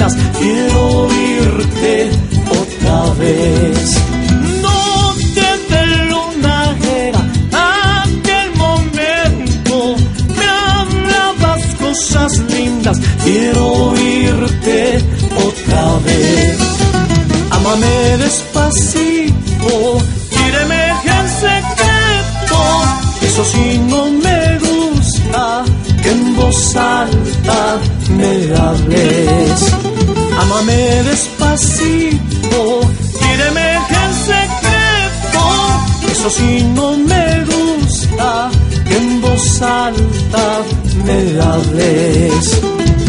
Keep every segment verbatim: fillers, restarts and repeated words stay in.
lindas, quiero oírte otra vez. No te dé luna era aquel momento, me hablabas cosas lindas, quiero oírte otra vez. Ámame despacito, quíreme en secreto, eso sí no me gusta, que en voz alta me hables. Ámame despacito, quíreme en secreto, eso sí no me gusta, que en voz alta me hables.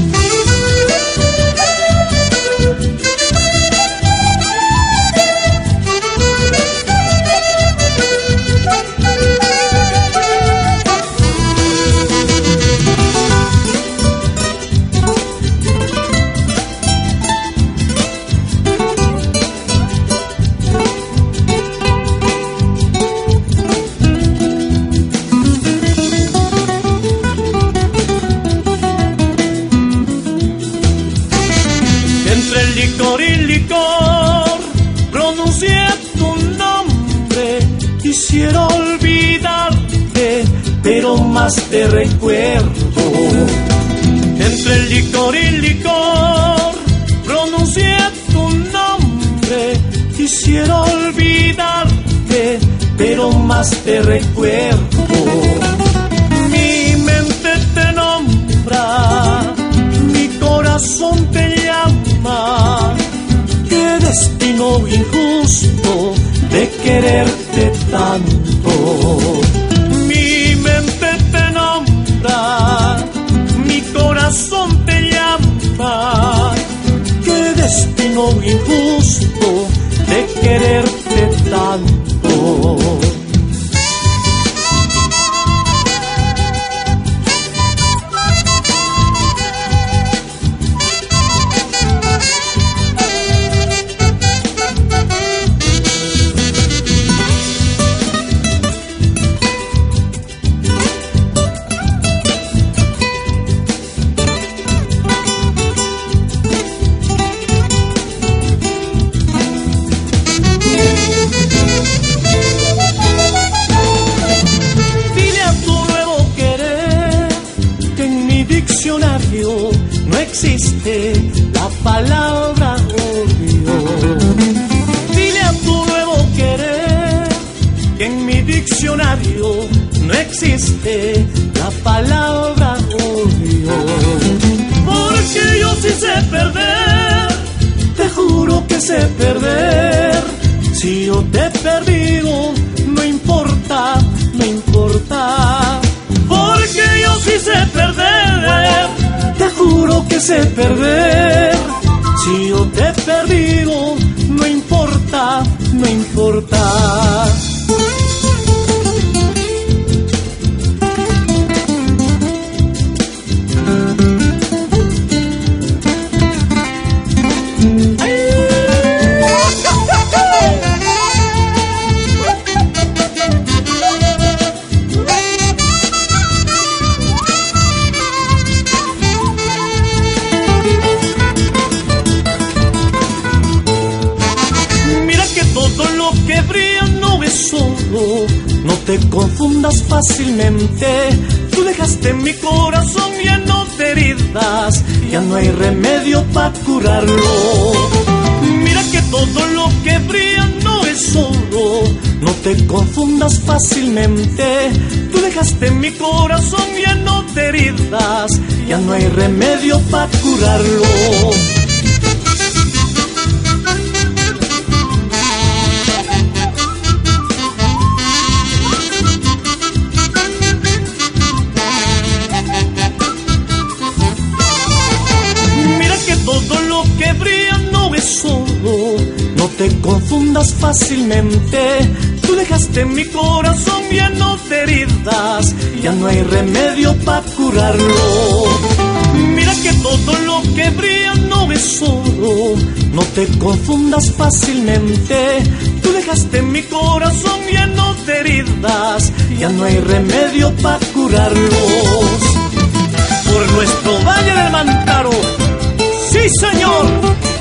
Licor y licor, pronuncié tu nombre, quisiera olvidarte, pero más te recuerdo. Entre el licor y licor, pronuncié tu nombre, quisiera olvidarte, pero más te recuerdo. Mi mente te nombra, mi corazón te llama. Qué destino injusto de quererte tanto. Mi mente te nombra, mi corazón te llama. Qué destino injusto de quererte tanto. No existe la palabra odio. Dile a tu nuevo querer que en mi diccionario no existe la palabra odio. Porque yo sí sé perder, te juro que sé perder. Si yo te he perdido, no importa, no importa. Porque yo sí sé perder, te juro que sé perder. Si yo te he perdido, no importa, no importa. No te confundas fácilmente, tú dejaste mi corazón lleno de heridas, ya no hay remedio para curarlo. Mira que todo lo que brilla no es oro, no te confundas fácilmente, tú dejaste mi corazón lleno de heridas, ya no hay remedio para curarlo. No te confundas fácilmente, tú dejaste mi corazón lleno de heridas, ya no hay remedio para curarlo. Mira que todo lo que brilla no es oro, no te confundas fácilmente, tú dejaste mi corazón lleno de heridas, ya no hay remedio para curarlos. Por nuestro Valle del Mantaro, sí, Sí, señor.